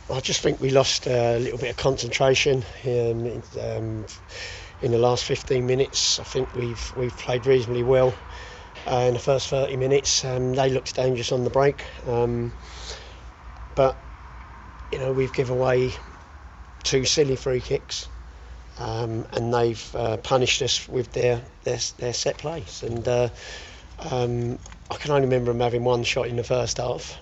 I just think we lost a little bit of concentration in the last 15 minutes. I think we've played reasonably well in the first 30 minutes. They looked dangerous on the break, but we've given away two silly free kicks, and they've punished us with their set plays. And I can only remember them having one shot in the first half.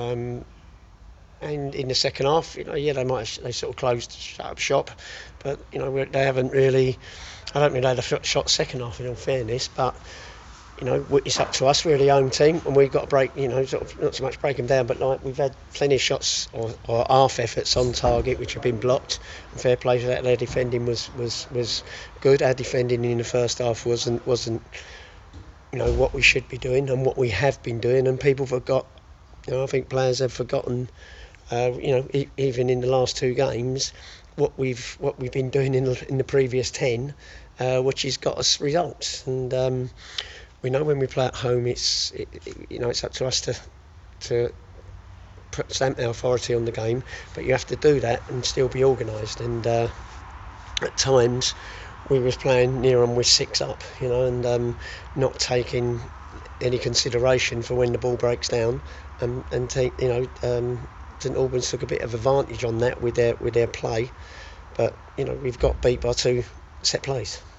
And in the second half, they sort of shut up shop, but they haven't really. I don't think they had a shot second half, in all fairness, but it's up to us. We're the home team, and we've got to break. Sort of not so much break them down, but like we've had plenty of shots or half efforts on target which have been blocked. And fair play to that. Their defending was good. Our defending in the first half wasn't what we should be doing and what we have been doing, and people forgot. I think players have forgotten. Even in the last two games, what we've been doing in the previous 10, which has got us results. And we know when we play at home, it's up to us to stamp our authority on the game. But you have to do that and still be organised. And at times, we was playing near on with 6 up, and not taking any consideration for when the ball breaks down, and take St Albans took a bit of advantage on that with their play, but we've got beat by 2 set plays.